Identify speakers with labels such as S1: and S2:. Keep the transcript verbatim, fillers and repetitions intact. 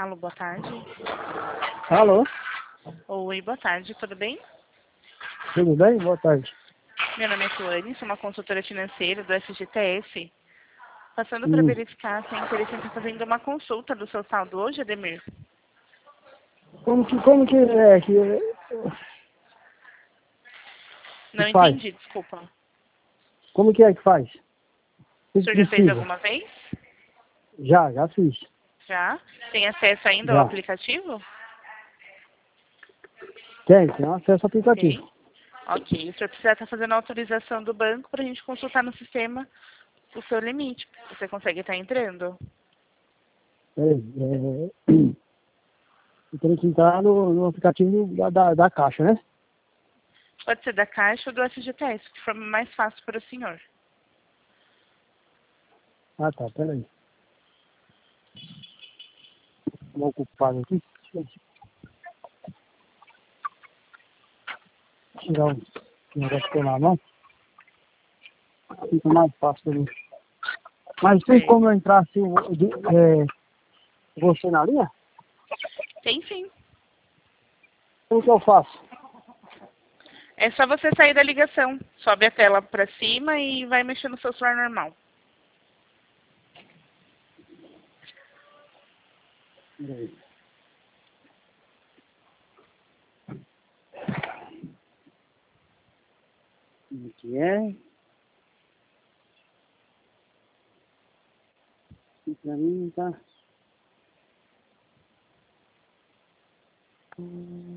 S1: Alô, boa tarde.
S2: Alô,
S1: Oi, boa tarde, tudo bem?
S2: tudo bem? Boa tarde.
S1: Meu nome é Tuane, sou uma consultora financeira do S G T S. Passando para
S2: Hum,
S1: verificar se é interessante fazendo uma consulta do seu saldo hoje, Ademir.
S2: como que, como que é que, que
S1: Não
S2: faz?
S1: entendi, desculpa.
S2: Como que é que faz? O
S1: O
S2: que
S1: senhor já fez
S2: precisa?
S1: alguma vez?
S2: Já, já fiz.
S1: Já? Tem acesso ainda ao
S2: Já.
S1: aplicativo?
S2: Tem, tem acesso ao
S1: Ok.
S2: aplicativo.
S1: Ok, o senhor precisa estar fazendo a autorização do banco para a gente consultar no sistema o seu limite. Você consegue estar entrando?
S2: Peraí, é, eu tenho que entrar no, no aplicativo da, da, da Caixa, né?
S1: Pode ser da Caixa ou do S G T S, que for mais fácil para o senhor.
S2: Ah, tá, peraí. Vou ocupado aqui. Deixa eu tirar o negócio que eu na mão. Fica mais fácil pra mim. Mas tem
S1: Sei.
S2: como eu entrar assim, de- é, você na linha?
S1: Tem sim.
S2: Como que eu faço?
S1: É só você sair da ligação. Sobe a tela para cima e vai mexer no seu celular normal.
S2: Peraí. Como que é? Aqui pra mim tá.